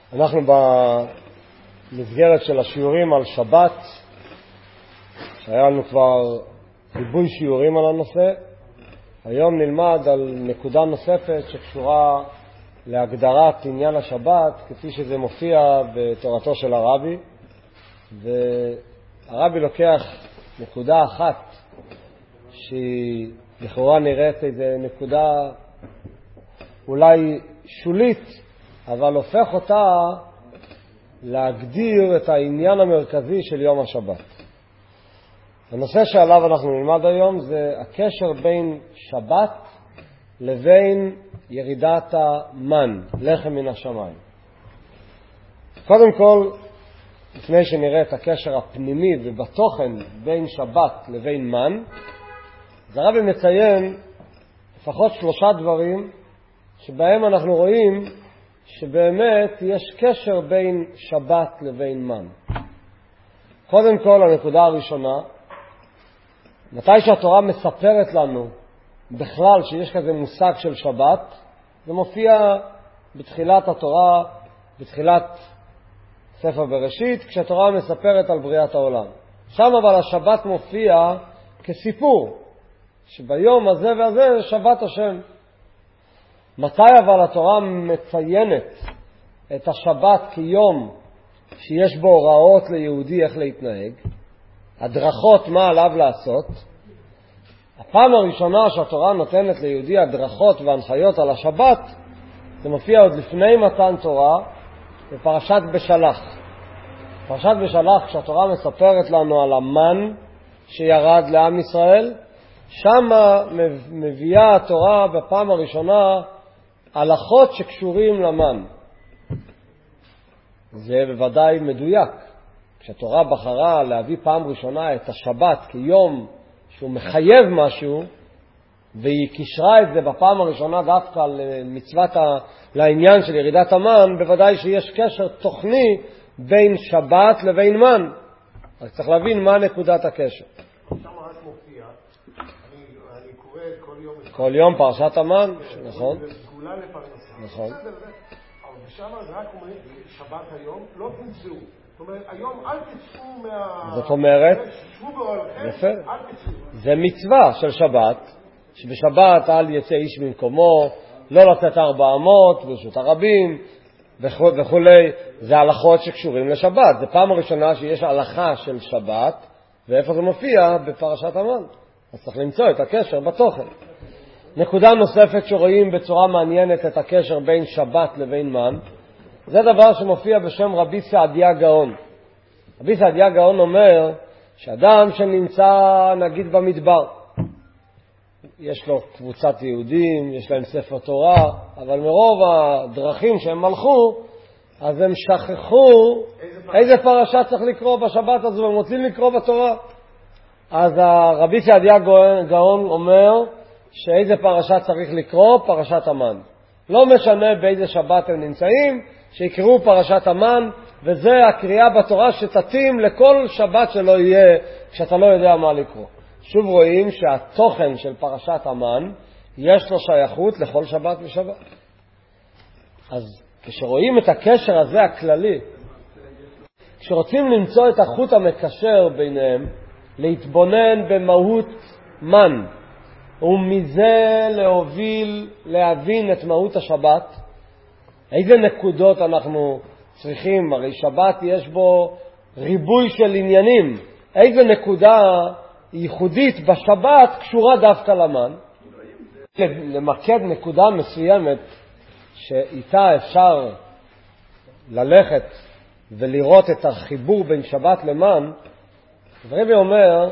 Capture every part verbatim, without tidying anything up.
אנחנו במסגרת של השיעורים על שבת, שהיה לנו כבר ריבוי שיעורים על הנושא. היום נלמד על נקודה נוספת שקשורה להגדרת עניין השבת, כפי שזה מופיע בתורתו של הרבי. והרבי לוקח נקודה אחת שהיא לכאורה נראית איזו נקודה אולי שולית, אבל הופך אותה להגדיר את העניין המרכזי של יום השבת. הנושא שעליו אנחנו נלמד היום זה הקשר בין שבת לבין ירידת המן, לחם מן השמיים. קודם כל, לפני שנראה את הקשר הפנימי ובתוכן בין שבת לבין מן, הרבי מציין לפחות שלושה דברים שבהם אנחנו רואים שבאמת יש קשר בין שבת לבין מן. קודם כל, הנקודה הראשונה, מתי שהתורה מספרת לנו בכלל שיש כזה מושג של שבת, זה מופיע בתחילת התורה, בתחילת ספר בראשית, כשהתורה מספרת על בריאת העולם. שם אבל השבת מופיע כסיפור, שביום הזה והזה שבת השם. מתי אבל התורה מציינת את השבת כיום שיש בו הוראות ליהודי איך להתנהג, הדרכות מה עליו לעשות? הפעם הראשונה שהתורה נותנת ליהודי הדרכות והנחיות על השבת, זה מופיע עוד לפני מתן תורה בפרשת בשלח. פרשת בשלח, כשהתורה מספרת לנו על המן שירד לעם ישראל, שם מביאה התורה בפעם הראשונה הלכות שקשורים למן. זה בוודאי מדויק. כשהתורה בחרה להביא פעם ראשונה את השבת כיום שהוא מחייב משהו, והיא קישרה את זה בפעם הראשונה דווקא למצוות ה... לעניין של ירידת המן, בוודאי שיש קשר תוכני בין שבת לבין מן. אז צריך להבין מה נקודת הקשר. שם רק מופיע, אני, אני קורא כל יום... כל יום פרשת המן, נכון. סגולה לפרנסה. נכון. אבל בשם זה רק אומר, שבת היום, לא תמצאו. זאת אומרת, היום אל תצאו מה... זאת אומרת, תשבו באוהלכם, יפה. אל תצאו. זה מצווה של שבת, שבשבת אל יצא איש ממקומו, לא לצאת ארבע אמות, ברשות הרבים, וכו' וכו'. זה הלכות שקשורים לשבת. זה פעם הראשונה שיש הלכה של שבת, ואיפה זה מופיע? בפרשת המן. אז צריך למצוא את הקשר בתוכן. נקודה נוספת שרואים בצורה מעניינת את הקשר בין שבת לבין מן, זה דבר שמופיע בשם רבי סעדיה גאון. רבי סעדיה גאון אומר שאדם שנמצא נגיד במדבר, יש לו קבוצת יהודים, יש להם ספר תורה, אבל מרוב הדרכים שהם מלכו, אז הם שכחו איזה, איזה פרשה צריך לקרוא בשבת הזו, והם רוצים לקרוא בתורה. אז רבי סעדיה גאון אומר שאיזה פרשה צריך לקרוא? פרשת המן. לא משנה באיזה שבת הם נמצאים, שיקראו פרשת המן, וזה הקריאה בתורה שתתאים לכל שבת שלא יהיה, כשאתה לא יודע מה לקרוא. שוב רואים שהתוכן של פרשת המן יש לו שייכות לכל שבת ושבת. אז כשרואים את הקשר הזה הכללי, כשרוצים למצוא את החוט המקשר ביניהם, להתבונן במהות מן, ומזה להוביל, להבין את מהות השבת, איזה נקודות אנחנו צריכים? הרי שבת יש בו ריבוי של עניינים. איזה נקודה ייחודית בשבת קשורה דווקא למן? למקד נקודה מסוימת שאיתה אפשר ללכת ולראות את החיבור בין שבת למן, הרבי אומר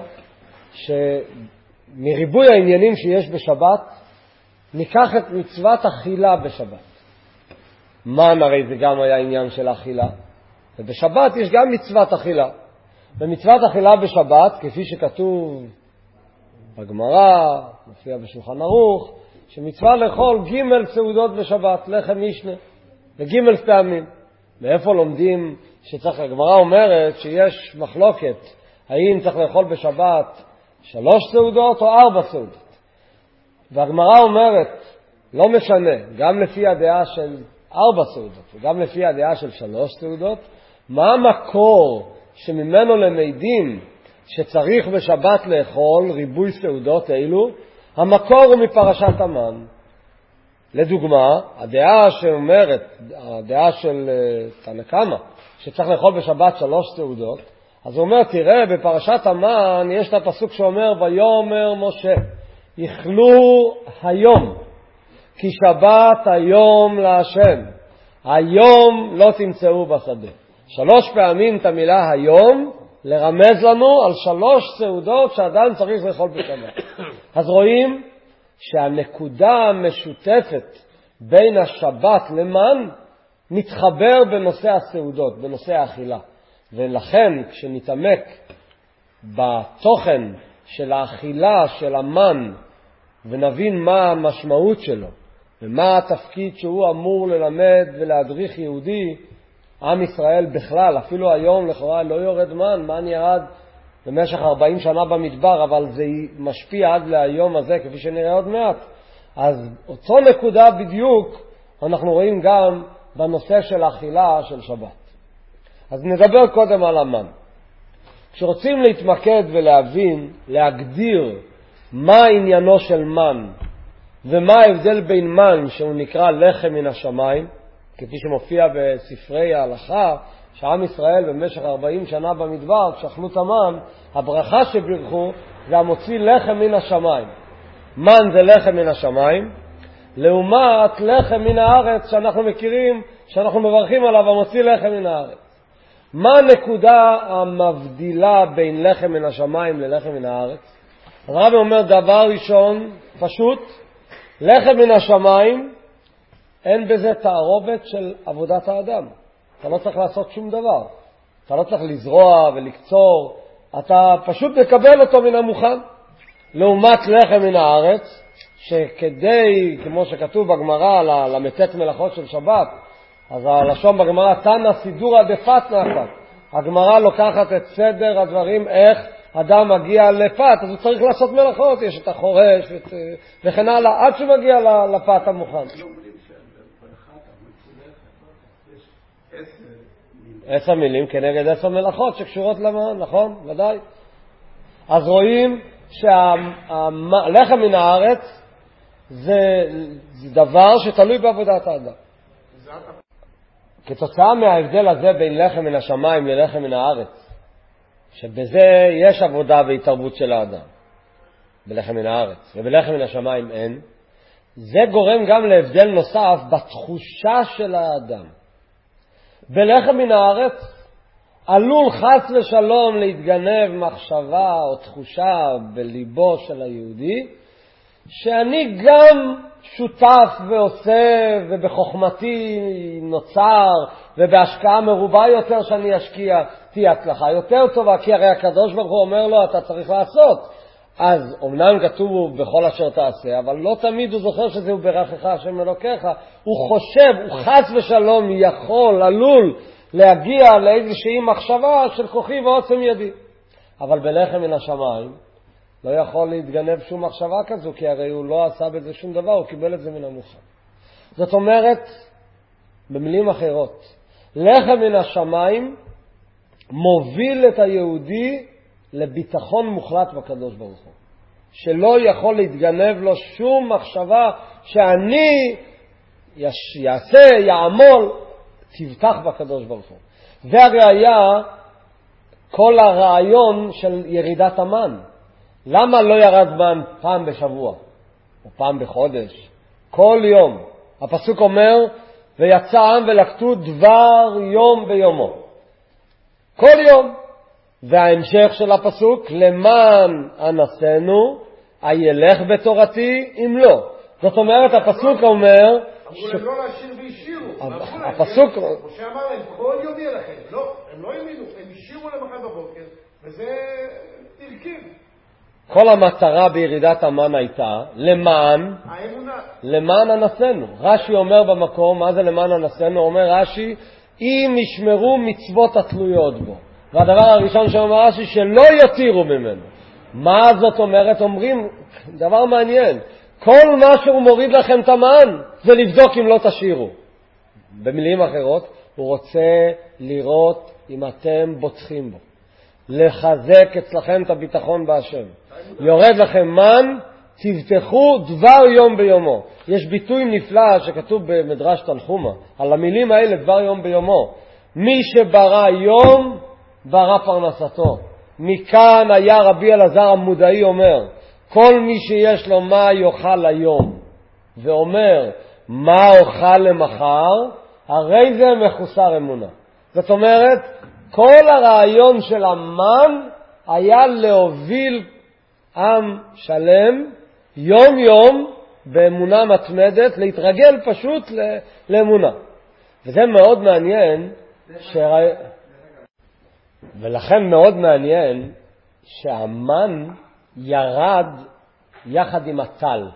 שמריבוי העניינים שיש בשבת ניקח את מצוות אכילה בשבת. מן הרי זה גם היה עניין של אכילה, ובשבת יש גם מצוות אכילה. במצוות אכילה בשבת, כפי שכתוב בגמרא, מופיע בשולחן ערוך, שמצווה לאכול ג' סעודות בשבת, לחם משנה, וג' פעמים. מאיפה לומדים שצריך? הגמרא אומרת שיש מחלוקת, האם צריך לאכול בשבת שלוש סעודות או ארבע סעודות. והגמרא אומרת, לא משנה, גם לפי הדעה של ארבע סעודות, וגם לפי הדעה של שלוש סעודות. מה המקור שממנו למדים שצריך בשבת לאכול ריבוי סעודות אלו? המקור הוא מפרשת המן. לדוגמה, הדעה שאומרת, הדעה של תנא קמא, שצריך לאכול בשבת שלוש סעודות, אז הוא אומר, תראה, בפרשת המן יש את הפסוק שאומר, ויאמר משה, יאכלו היום, כי שבת היום להשם. היום לא תמצאו בשדה. שלוש פעמים את המילה היום, לרמז לנו על שלוש סעודות שאדם צריך לאכול בשבת. אז רואים שהנקודה המשותפת בין השבת למן מתחבר בנושא הסעודות, בנושא האכילה. ולכן כשנתעמק בתוכן של האכילה של המן ונבין מה המשמעות שלו ומה התפקיד שהוא אמור ללמד ולהדריך יהודי, עם ישראל בכלל, אפילו היום לכאורה לא יורד מן, מן ירד במשך ארבעים שנה במדבר, אבל זה משפיע עד להיום הזה כפי שנראה עוד מעט. אז אותו נקודה בדיוק אנחנו רואים גם בנושא של האכילה של שבת. אז נדבר קודם על המן. כשרוצים להתמקד ולהבין, להגדיר מה עניינו של מן ומה ההבדל בין מן שהוא נקרא לחם מן השמיים, כפי שמופיע בספרי ההלכה, שעם ישראל במשך ארבעים שנה במדבר, כשאכלו את המן, הברכה שברכו זה המוציא לחם מן השמיים. מן זה לחם מן השמיים, לעומת לחם מן הארץ שאנחנו מכירים, שאנחנו מברכים עליו, המוציא לחם מן הארץ. מה הנקודה המבדילה בין לחם מן השמיים ללחם מן הארץ? הרב אומר דבר ראשון, פשוט, לחם מן השמיים, אין בזה תערובת של עבודת האדם. אתה לא צריך לעשות שום דבר. אתה לא צריך לזרוע ולקצור. אתה פשוט מקבל אותו מן המוכן. לעומת לחם מן הארץ, שכדי, כמו שכתוב בגמרא, למתת מלאכות של שבת, אז הלשון בגמרא, תנא סידורא דפת נפת. הגמרא לוקחת את סדר הדברים, איך אדם מגיע לפת, אז הוא צריך לעשות מלאכות. יש את החורש ואת, וכן הלאה, עד שהוא מגיע לפת המוכן. עשר מילים כנגד עשר מלאכות שקשורות למן, נכון? ודאי. אז רואים שהלחם מן הארץ זה, זה דבר שתלוי בעבודת האדם. כתוצאה מההבדל הזה בין לחם מן השמיים ללחם מן הארץ, שבזה יש עבודה והתערבות של האדם, בלחם מן הארץ, ובלחם מן השמיים אין, זה גורם גם להבדל נוסף בתחושה של האדם. בלחם מן הארץ עלול חס ושלום להתגנב מחשבה או תחושה בליבו של היהודי, שאני גם שותף ועושה ובחוכמתי נוצר ובהשקעה מרובה יותר שאני אשקיע תהיה הצלחה יותר טובה, כי הרי הקדוש ברוך הוא אומר לו אתה צריך לעשות. אז אומנם כתוב בכל אשר תעשה, אבל לא תמיד הוא זוכר שזהו ברכך השם אלוקיך. הוא חושב, הוא חס ושלום יכול, עלול להגיע לאיזושהי מחשבה של כוחי ועוצם ידי. אבל בלחם מן השמיים לא יכול להתגנב שום מחשבה כזו, כי הרי הוא לא עשה בזה שום דבר, הוא קיבל את זה מן המוכן. זאת אומרת, במילים אחרות, לחם מן השמיים מוביל את היהודי לביטחון מוחלט בקדוש ברוך הוא, שלא יכול להתגנב לו שום מחשבה שאני יעשה, יעמול, תבטח בקדוש ברוך הוא. זה הראיה, כל הרעיון של ירידת המן. למה לא ירד מן פעם בשבוע או פעם בחודש? כל יום. הפסוק אומר, ויצא העם ולקטו דבר יום ביומו. כל יום. וההמשך של הפסוק, למען אנסנו, הילך בתורתי אם לא. זאת אומרת, הפסוק אומר... אמרו להם לא להשאיר והשאירו. הפסוק... משה אמר להם, כל יום יהיה לכם. לא, הם לא האמינו, הם השאירו למחר בבוקר, וזה תרכיב. כל המטרה בירידת המן הייתה למען, האמונה. למען אנסנו. רש"י אומר במקום, מה זה למען אנסנו? אומר רש"י, אם ישמרו מצוות התלויות בו. והדבר הראשון שאומר רש"י, שלא יתירו ממנו. מה זאת אומרת? אומרים, דבר מעניין, כל מה שהוא מוריד לכם את המן, זה לבדוק אם לא תשאירו. במילים אחרות, הוא רוצה לראות אם אתם בוטחים בו. לחזק אצלכם את הביטחון בהשם. יורד לכם מן, תבטחו דבר יום ביומו. יש ביטוי נפלא שכתוב במדרש תנחומה, על המילים האלה דבר יום ביומו. מי שברא יום, ברא פרנסתו. מכאן היה רבי אלעזר המודעי אומר, כל מי שיש לו מה יאכל היום, ואומר מה אוכל למחר, הרי זה מחוסר אמונה. זאת אומרת, כל הרעיון של המן היה להוביל עם שלם יום יום באמונה מתמדת, להתרגל פשוט לאמונה. וזה מאוד מעניין, שרא... ולכן מאוד מעניין שהמן ירד יחד עם הטל.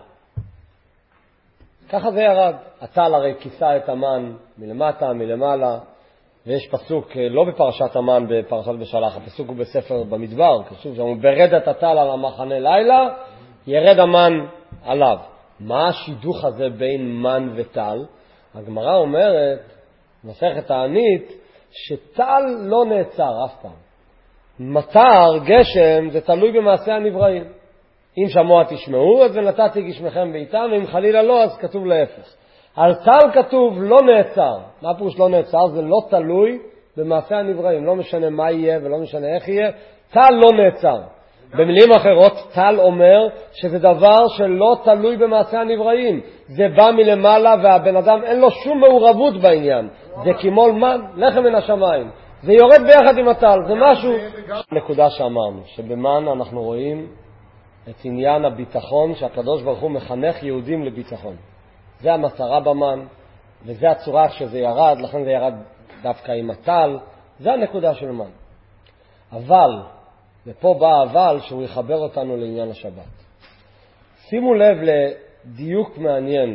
ככה זה ירד. הטל הרי כיסה את המן מלמטה, מלמעלה, ויש פסוק לא בפרשת המן בפרשת בשלח, הפסוק הוא בספר במדבר, כתוב שם, ברד את הטל על המחנה לילה, ירד המן עליו. מה השידוך הזה בין מן וטל? הגמרא אומרת, מסכת הענית, שטל לא נעצר אף פעם. מטר, גשם, זה תלוי במעשה הנבראים. אם שמוע תשמעו, אז ונתתי גשמכם בעיתם, ואם חלילה לא, אז כתוב להפך. על טל כתוב לא נעצר. מה פירוש לא נעצר? זה לא תלוי במעשה הנבראים. לא משנה מה יהיה ולא משנה איך יהיה. טל לא נעצר. במילים אחרות, טל אומר שזה דבר שלא תלוי במעשה הנבראים. זה בא מלמעלה והבן אדם אין לו שום מעורבות בעניין. זה כמו מן, לחם מן השמיים. זה יורד ביחד עם הטל. זה משהו... נקודה שאמרנו, שבמן אנחנו רואים את עניין הביטחון, שהקדוש ברוך הוא מחנך יהודים לביטחון. זה המטרה במן, וזה הצורה שזה ירד, לכן זה ירד דווקא עם הטל. זה הנקודה של מן. אבל, ופה בא אבל שהוא יחבר אותנו לעניין השבת. שימו לב לדיוק מעניין.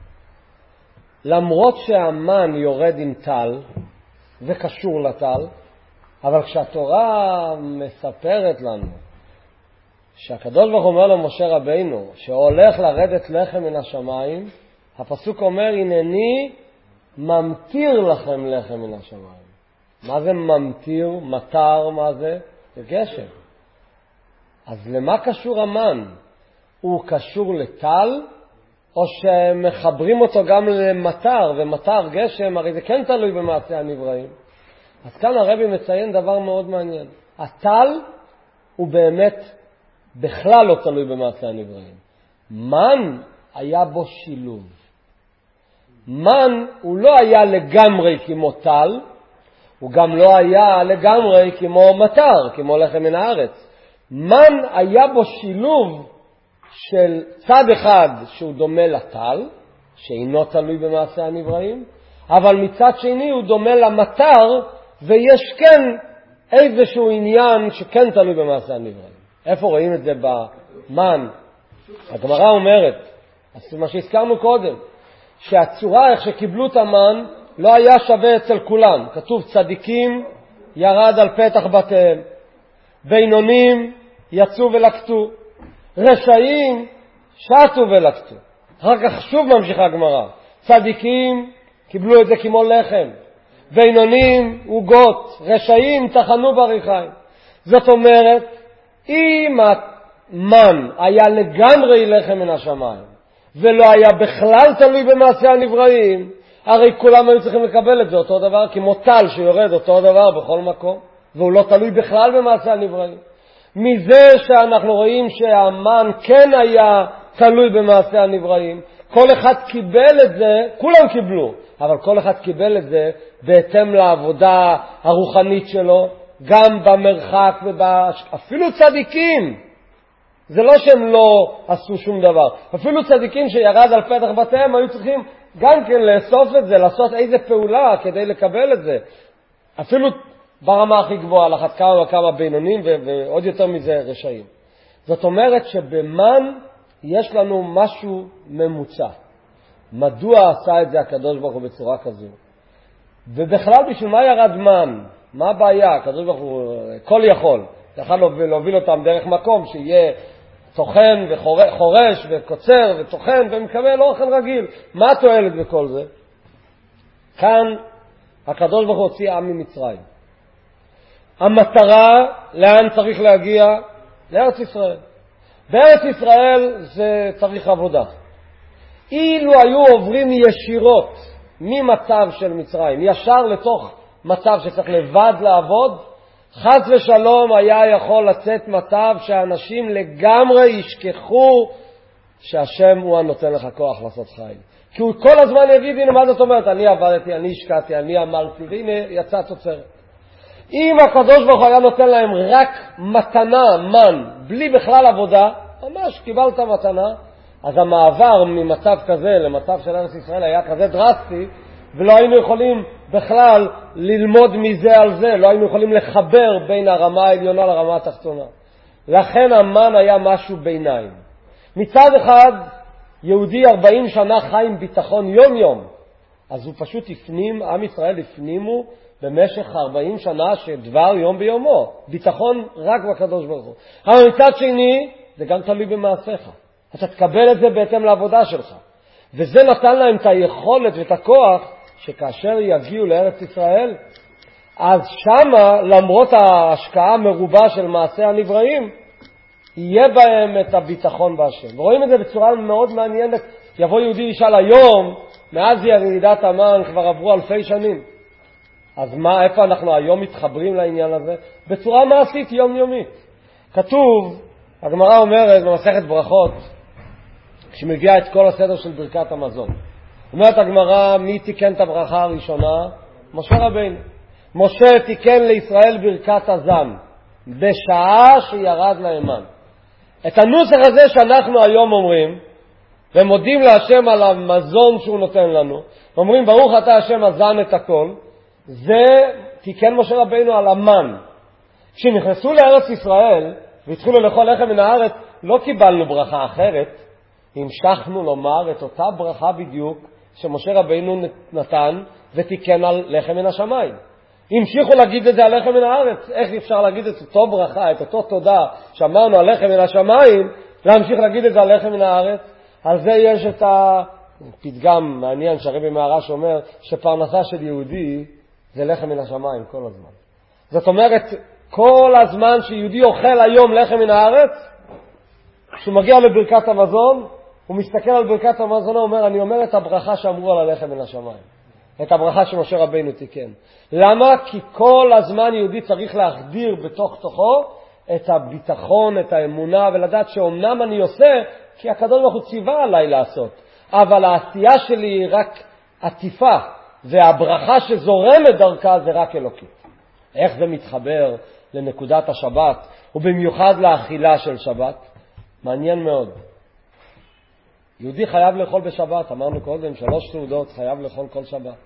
למרות שהמן יורד עם טל, זה קשור לטל, אבל כשהתורה מספרת לנו, שהקדוש ברוך הוא אומר למשה רבינו, שהולך לרדת לחם מן השמיים, הפסוק אומר, הנני ממטיר לכם לחם מן השמיים. מה זה ממטיר? מטר, מה זה? זה גשם. אז למה קשור המן? הוא קשור לטל, או שמחברים אותו גם למטר, ומטר, גשם, הרי זה כן תלוי במעשה הנבראים. אז כאן הרבי מציין דבר מאוד מעניין. הטל הוא באמת בכלל לא תלוי במעשה הנבראים. מן היה בו שילוב. מן הוא לא היה לגמרי כמו טל, הוא גם לא היה לגמרי כמו מטר, כמו לחם מן הארץ. מן היה בו שילוב של צד אחד שהוא דומה לטל, שאינו תלוי במעשה הנבראים, אבל מצד שני הוא דומה למטר, ויש כן איזשהו עניין שכן תלוי במעשה הנבראים. איפה רואים את זה במן? הגמרא אומרת, מה שהזכרנו קודם, שהצורה איך שקיבלו את המן לא היה שווה אצל כולם. כתוב צדיקים ירד על פתח בתיהם, בינונים יצאו ולקטו, רשעים שטו ולקטו. אחר כך שוב ממשיכה הגמרא, צדיקים קיבלו את זה כמו לחם, בינונים עוגות, רשעים טחנו בריחיים. זאת אומרת, אם המן היה לגמרי לחם מן השמיים ולא היה בכלל תלוי במעשה הנבראים, הרי כולם היו צריכים לקבל את זה אותו דבר, כמו טל שיורד אותו דבר בכל מקום, והוא לא תלוי בכלל במעשה הנבראים. מזה שאנחנו רואים שהמן כן היה תלוי במעשה הנבראים, כל אחד קיבל את זה, כולם קיבלו, אבל כל אחד קיבל את זה בהתאם לעבודה הרוחנית שלו, גם במרחק ואפילו צדיקים. זה לא שהם לא עשו שום דבר. אפילו צדיקים שירד על פתח בתיהם היו צריכים גם כן לאסוף את זה, לעשות איזה פעולה כדי לקבל את זה. אפילו ברמה הכי גבוהה, לחת כמה וכמה בינונים ועוד יותר מזה רשעים. זאת אומרת שבמן יש לנו משהו ממוצע. מדוע עשה את זה הקדוש ברוך הוא בצורה כזו? ובכלל בשביל מה ירד מן? מה הבעיה? הקדוש ברוך הוא כל יכול. יכול להוביל אותם דרך מקום שיהיה תוכן וחורש וקוצר ותוכן ומקבל אוכל רגיל. מה התועלת בכל זה? כאן הקדוש ברוך הוא הוציא עם ממצרים. המטרה, לאן צריך להגיע? לארץ ישראל. בארץ ישראל זה צריך עבודה. אילו היו עוברים ישירות ממצב של מצרים, ישר לתוך מצב שצריך לבד לעבוד, חס ושלום היה יכול לצאת מצב שאנשים לגמרי ישכחו שהשם הוא הנותן לך כוח לעשות חיים. כי הוא כל הזמן יגיד, הנה מה זאת אומרת, אני עבדתי, אני השקעתי, אני עמלתי, והנה יצא תוצרת. אם הקדוש ברוך הוא היה נותן להם רק מתנה, מן, בלי בכלל עבודה, ממש קיבלת מתנה, אז המעבר ממצב כזה למצב של ארץ ישראל היה כזה דרסטי, ולא היינו יכולים בכלל ללמוד מזה על זה, לא היינו יכולים לחבר בין הרמה העליונה לרמה התחתונה. לכן המן היה משהו ביניים. מצד אחד, יהודי ארבעים שנה חי עם ביטחון יום יום, אז הוא פשוט הפנים, עם ישראל הפנימו במשך ארבעים שנה שדבר יום ביומו, ביטחון רק בקדוש ברוך הוא. אבל מצד שני, זה גם תלוי במעשיך. אתה תקבל את זה בהתאם לעבודה שלך. וזה נתן להם את היכולת ואת הכוח שכאשר יגיעו לארץ ישראל, אז שמה, למרות ההשקעה המרובה של מעשי הנבראים, יהיה בהם את הביטחון בהשם. ורואים את זה בצורה מאוד מעניינת. יבוא יהודי ישאל היום, מאז ירידת המן כבר עברו אלפי שנים. אז מה, איפה אנחנו היום מתחברים לעניין הזה? בצורה מעשית יומיומית. כתוב, הגמרא אומרת במסכת ברכות, כשמגיע את כל הסדר של ברכת המזון. אומרת הגמרא, מי תיקן את הברכה הראשונה? משה רבינו. משה תיקן לישראל ברכת הזן, בשעה שירד להמן. את הנוסח הזה שאנחנו היום אומרים, ומודים להשם על המזון שהוא נותן לנו, אומרים ברוך אתה השם הזן את הכל, זה תיקן משה רבינו על המן. כשנכנסו לארץ ישראל והתחילו לאכול לחם מן הארץ, לא קיבלנו ברכה אחרת, המשכנו לומר את אותה ברכה בדיוק שמשה רבינו נתן ותיקן על לחם מן השמיים. המשיכו להגיד את זה על לחם מן הארץ. איך אפשר להגיד את אותו ברכה, את אותו תודה שאמרנו על לחם מן השמיים, להמשיך להגיד את זה על לחם מן הארץ? על זה יש את הפתגם מעניין שהרבי מהר"ש אומר שפרנסה של יהודי זה לחם מן השמיים כל הזמן. זאת אומרת, כל הזמן שיהודי אוכל היום לחם מן הארץ, כשהוא מגיע לברכת המזון, הוא מסתכל על ברכת המזון, הוא אומר, אני אומר את הברכה שאמרו על הלחם מן השמיים. את הברכה שמשה רבינו תיקן. למה? כי כל הזמן יהודי צריך להחדיר בתוך תוכו את הביטחון, את האמונה, ולדעת שאומנם אני עושה, כי הקדוש ברוך הוא ציווה עליי לעשות. אבל העשייה שלי היא רק עטיפה, והברכה שזורמת דרכה זה רק אלוקית. איך זה מתחבר לנקודת השבת, ובמיוחד לאכילה של שבת? מעניין מאוד. יהודי חייב לאכול בשבת, אמרנו קודם, שלוש סעודות חייב לאכול כל שבת.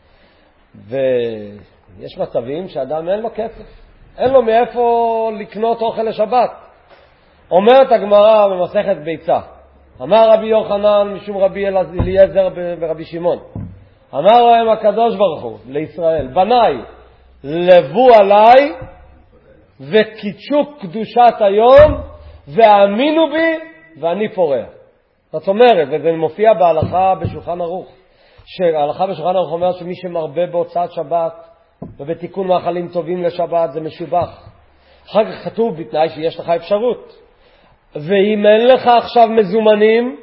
ויש מצבים שאדם אין לו כסף, אין לו מאיפה לקנות אוכל לשבת. אומרת הגמרא במסכת ביצה, אמר רבי יוחנן משום רבי אליעזר ורבי שמעון, אמר להם הקדוש ברוך הוא לישראל, בניי, לבו עליי וקידשו קדושת היום ואמינו בי ואני פורח. זאת אומרת, וזה מופיע בהלכה בשולחן ערוך, שההלכה בשולחן ערוך אומר שמי שמרבה בהוצאת שבת ובתיקון מאכלים טובים לשבת זה משובח. אחר כך כתוב בתנאי שיש לך אפשרות. ואם אין לך עכשיו מזומנים,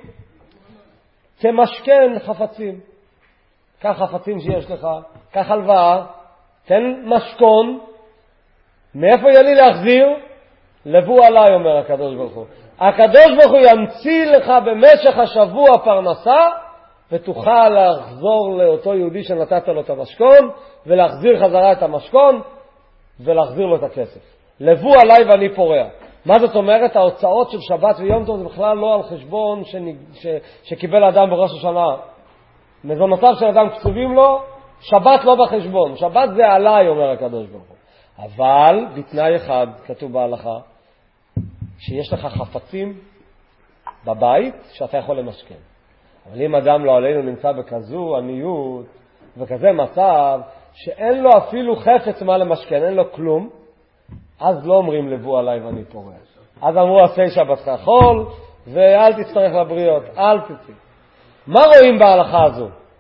תמשכן חפצים. קח חפצים שיש לך, קח הלוואה, תן משכון. מאיפה יהיה לי להחזיר? לבו עליי, אומר הקדוש ברוך הוא. הקדוש ברוך הוא ימציא לך במשך השבוע פרנסה, ותוכל לחזור לאותו יהודי שנתת לו את המשכון, ולהחזיר חזרה את המשכון, ולהחזיר לו את הכסף. לבו עליי ואני פורע. מה זאת אומרת? ההוצאות של שבת ויום טוב זה בכלל לא על חשבון שנ... ש... שקיבל אדם בראש השנה. מזונותיו של אדם כתובים לו, שבת לא בחשבון. שבת זה עליי, אומר הקדוש ברוך הוא. אבל בתנאי אחד כתוב בהלכה, שיש לך חפצים בבית שאתה יכול למשכן. אבל אם אדם לא עלינו נמצא בכזו עניות וכזה מצב שאין לו אפילו חפץ מה למשכן, אין לו כלום, אז לא אומרים לבוא עליי ואני פורע. אז אמרו עשי שבתך חול ואל תצטרך לבריות, אל תצא. מה רואים בהלכה הזו?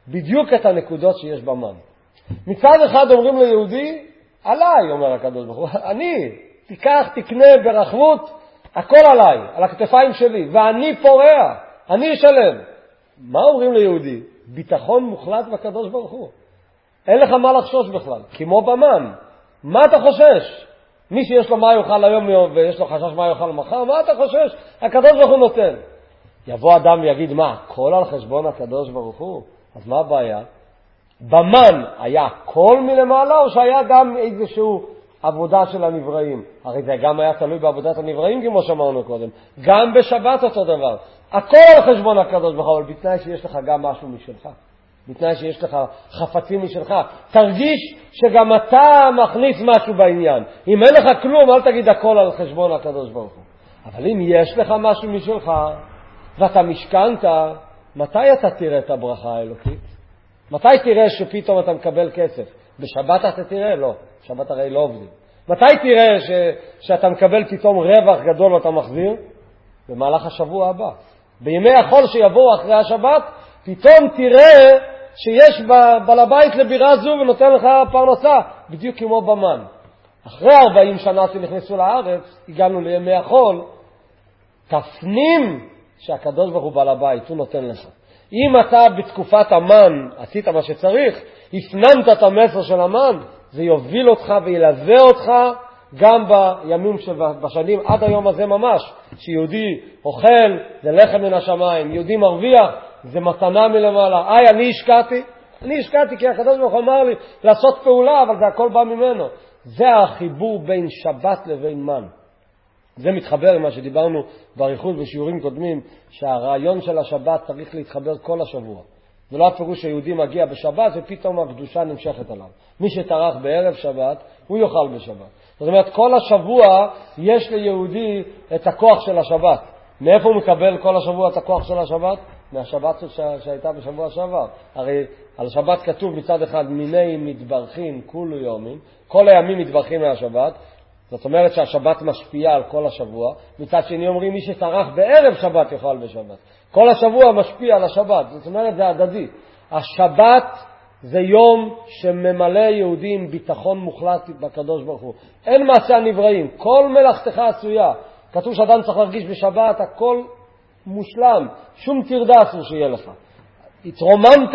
בדיוק את הנקודות שיש במן. מצד אחד אומרים ליהודי, עליי, אומר הקדוש ברוך הוא, אני, תיקח, תקנה ברחבות, הכל עליי, על הכתפיים שלי, ואני פורע, אני אשלם. מה אומרים ליהודי? ביטחון מוחלט בקדוש ברוך הוא. אין לך מה לחשוש בכלל, כמו במן. מה אתה חושש? מי שיש לו מה יאכל היום ויש לו חשש מה יאכל מחר, מה אתה חושש? הקדוש ברוך הוא נותן. יבוא אדם ויגיד, מה, הכל על חשבון הקדוש ברוך הוא? אז מה הבעיה? במן היה הכל מלמעלה, או שהיה גם איזשהו עבודה של הנבראים? הרי זה גם היה תלוי בעבודת הנבראים, כמו שאמרנו קודם. גם בשבת אותו דבר. הכל על חשבון הקדוש ברוך הוא, אבל בתנאי שיש לך גם משהו משלך. בתנאי שיש לך חפצים משלך. תרגיש שגם אתה מכניס משהו בעניין. אם אין לך כלום, אל תגיד הכל על חשבון הקדוש ברוך הוא. אבל אם יש לך משהו משלך, ואתה משכנת, מתי אתה תראה את הברכה האלוקית? מתי תראה שפתאום אתה מקבל כסף? בשבת אתה תראה? לא. בשבת הרי לא עובדים. מתי תראה ש... שאתה מקבל פתאום רווח גדול ואתה מחזיר? במהלך השבוע הבא. בימי החול שיבואו אחרי השבת, פתאום תראה שיש בעל הבית לבירה זו ונותן לך פרנסה, בדיוק כמו במן. אחרי ארבעים שנה שנכנסו לארץ, הגענו לימי החול, תפנים שהקדוש ברוך הוא בעל הבית, הוא נותן לך. אם אתה בתקופת המן עשית מה שצריך, הפנמת את המסר של המן, זה יוביל אותך וילווה אותך גם בימים שבשנים עד היום הזה ממש, שיהודי אוכל, זה לחם מן השמיים, יהודי מרוויח, זה מתנה מלמעלה. איי, אני השקעתי, אני השקעתי כי הקדוש ברוך הוא אמר לי לעשות פעולה, אבל זה הכל בא ממנו. זה החיבור בין שבת לבין מן. זה מתחבר עם מה שדיברנו בריחוד בשיעורים קודמים, שהרעיון של השבת צריך להתחבר כל השבוע. זה לא הפירוש שיהודי מגיע בשבת ופתאום הקדושה נמשכת עליו. מי שטרח בערב שבת, הוא יאכל בשבת. זאת אומרת, כל השבוע יש ליהודי את הכוח של השבת. מאיפה הוא מקבל כל השבוע את הכוח של השבת? מהשבת שהייתה בשבוע שעבר. הרי על השבת כתוב מצד אחד, מיני מתברכים כולו יומים, כל הימים מתברכים מהשבת. זאת אומרת שהשבת משפיעה על כל השבוע. מצד שני אומרים, מי שטרח בערב שבת יאכל בשבת. כל השבוע משפיע על השבת. זאת אומרת, זה הדדי. השבת זה יום שממלא יהודים ביטחון מוחלט בקדוש ברוך הוא. אין מעשה הנבראים. כל מלאכתך עשויה. כתוב שאדם צריך להרגיש בשבת, הכל מושלם. שום תרדה אסור שיהיה לך. התרוממת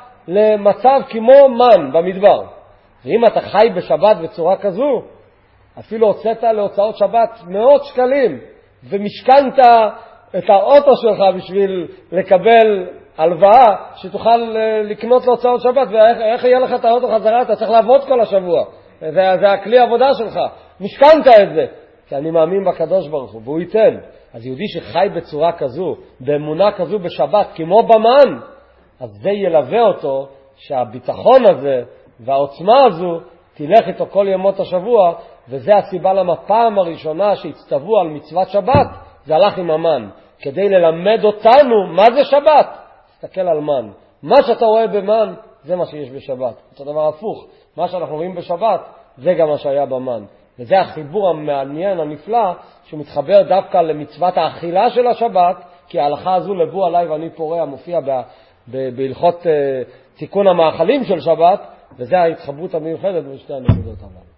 למצב כמו מן במדבר. ואם אתה חי בשבת בצורה כזו, אפילו הוצאת להוצאות שבת מאות שקלים, ומשכנת את האוטו שלך בשביל לקבל הלוואה שתוכל לקנות להוצאות שבת, ואיך יהיה לך את האוטו חזרה? אתה צריך לעבוד כל השבוע. זה, זה הכלי העבודה שלך. משכנת את זה. כי אני מאמין בקדוש ברוך הוא, והוא ייתן. אז יהודי שחי בצורה כזו, באמונה כזו בשבת, כמו במן, אז זה ילווה אותו שהביטחון הזה והעוצמה הזו תלך איתו כל ימות השבוע, וזה הסיבה למה פעם הראשונה שהצטוו על מצוות שבת, זה הלך עם המן, כדי ללמד אותנו מה זה שבת. תסתכל על מן. מה שאתה רואה במן, זה מה שיש בשבת. אותו דבר הפוך. מה שאנחנו רואים בשבת, זה גם מה שהיה במן. וזה החיבור המעניין, הנפלא, שמתחבר דווקא למצוות האכילה של השבת, כי ההלכה הזו לבוא עליי ואני פורע מופיע בהלכות תיקון המאכלים של שבת, וזה ההתחברות המיוחדת בשתי הנקודות הללו.